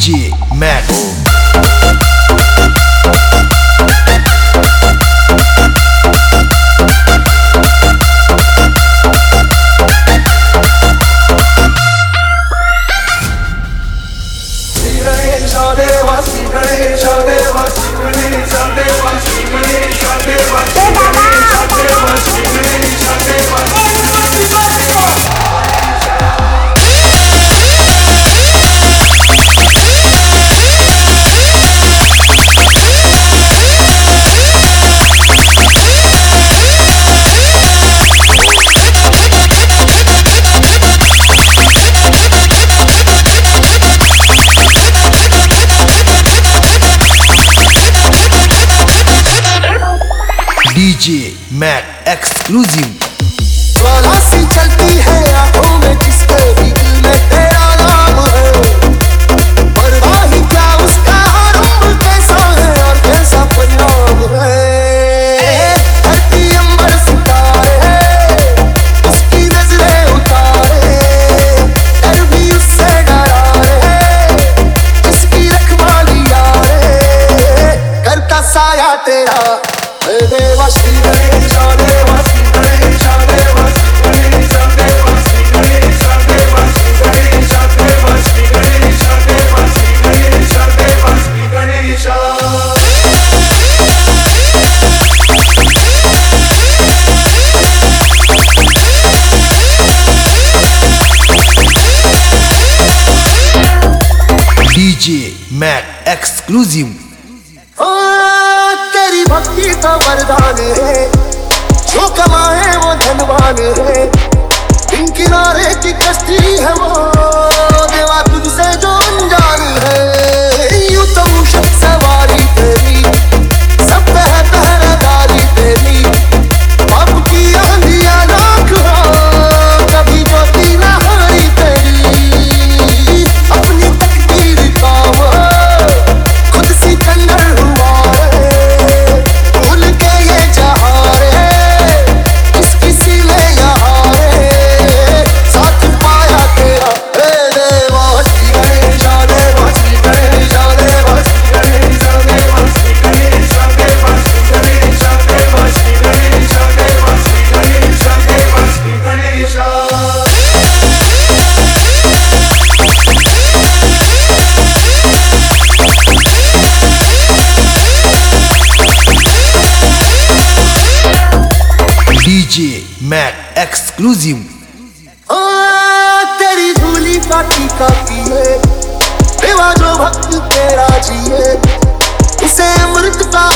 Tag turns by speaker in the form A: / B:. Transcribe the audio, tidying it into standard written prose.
A: DJ Mac. DJ Mac exclusive.
B: सी चलती है आंखों में जिसके भी दिल में तेरा नाम है, परवाह ही क्या उसका रंग कैसा है और कैसा परिणाम है। धरती अंबर सितारे उसकी नजरें उतारे, डर भी उससे डरा रे जिसकी रखवाली यारे, करता साया तेरा देवा श्री गणेश देवा श्री गणेश देवा श्री गणेश देवा श्री गणेश देवा श्री गणेश देवा श्री गणेश देवा श्री गणेश देवा
A: DJ Mac exclusive.
B: तेरी भक्ति तो वरदान है, जो कमाए वो धनवान है, इन किनारे की कश्ती है वो देवा तुझसे जो अनजान है। यूं तो मुश्किल सवारी तेरी, सब पे है पहरेदारी तेरी, बाप की आंधियां लाख हो कभी ज्योति ना हारी तेरी, अपनी तकदीर का वो खुद सी कंडर हुआ
A: DJ Mac exclusive.
B: तेरी धूली काटी काटी है देवा, जो भक्त तेरा जिए उसे अमृत का